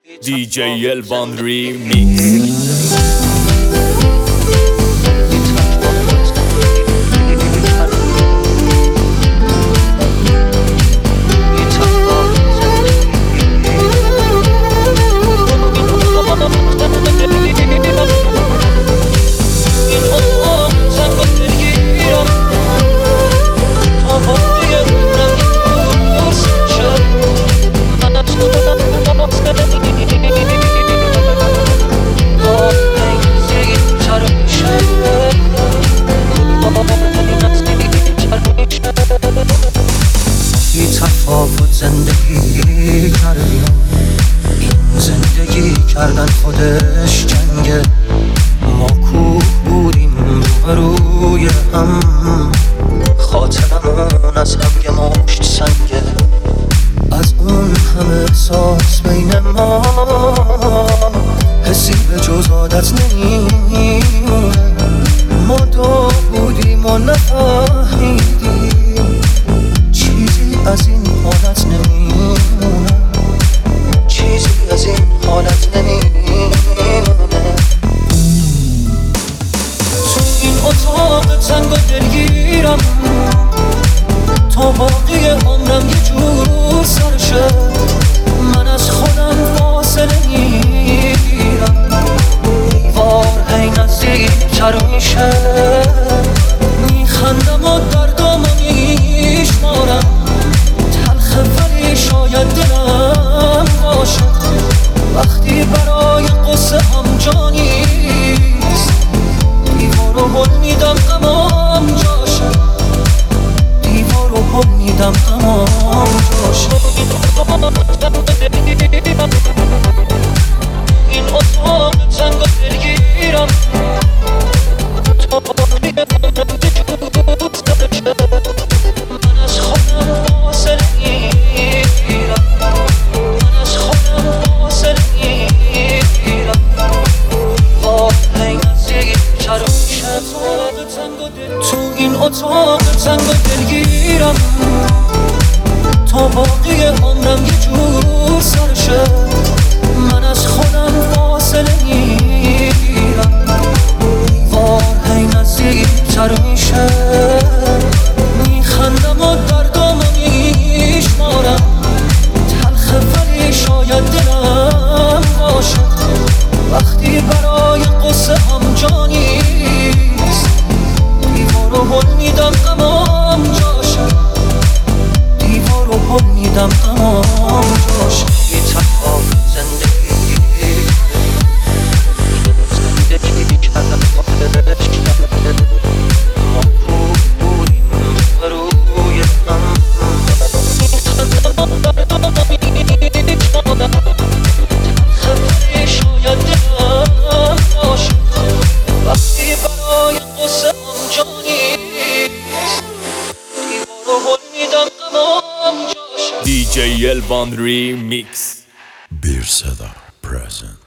DJ Elvan Remix. زندگی کردیم این زندگی کردن خودش جنگه ما کوه بودیم روبروی هم خاطرمون از هم یه مشت سنگه از اون همه احساس بین ما حسی به جز عادت نمیمونه ما دو بودیم و نفهمیدیم چیزی از این حالت نمیمونه چیزی از این حالت نمیمونه تو این اتاق تنگ و دلگیرم تا باقی عمرم یه جور سرشه من از خودم فاصله میگیرم دیوار هی نزدیکتر میشه میخندم و دردامو میشمارم تلخه ولی شاید دلم باشه وقتی برای قصه هم جا نیست دیوارو هل میدم غمام جاشه دیوارو هل میدم غمام جاشه این اتاق تنگ و دلگیرم تا باقی عمرم یه جور سرشه من از خودم فاصله میگیرم من از خودم فاصله میگیرم واقعی نزدیکتر میشه تو این اتاق تنگ و دلگیرم تا باقی عمرم یه جور سرشه من از خودم فاصله میگیرم واقعی نزدیکتر میشه میخندم و دردامو میشمارم تلخه ولی شاید دلم باشه وقتی برای قصه هم جا نیست دیوارو هل میدم غمام جاشه دیوارو هل میدم غمام جاشه یه تنها زندگی کردم خودش ما خوب بودیم روی هم خبری شاید دلم باشه وقتی برای قصه هم جا نیست دیوارو هل میدم غمام جاشه DJ Elvan Remix. Bir Seda present.